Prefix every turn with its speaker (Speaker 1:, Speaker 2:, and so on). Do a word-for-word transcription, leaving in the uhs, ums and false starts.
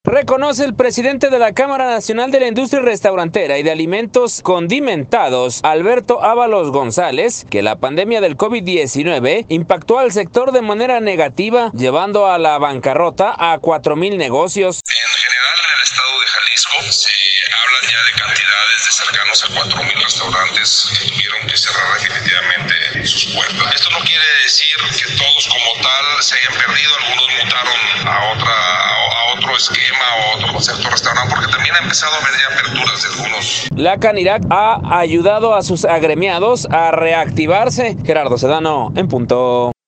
Speaker 1: Reconoce el presidente de la Cámara Nacional de la Industria Restaurantera y de Alimentos Condimentados, Alberto Ábalos González, que la pandemia del COVID diecinueve impactó al sector de manera negativa, llevando a la bancarrota a cuatro mil negocios.
Speaker 2: En general, en el estado de Jalisco se hablan ya de cantidades de cercanos a cuatro mil restaurantes que tuvieron que cerrar definitivamente sus puertas. Esto no quiere decir que todos como tal se hayan perdido, algunos mutaron a otra a otro esquema o otro concepto de restaurante, porque también ha empezado a haber ya aperturas de algunos.
Speaker 1: La Canirac ha ayudado a sus agremiados a reactivarse. Gerardo Sedano, en punto.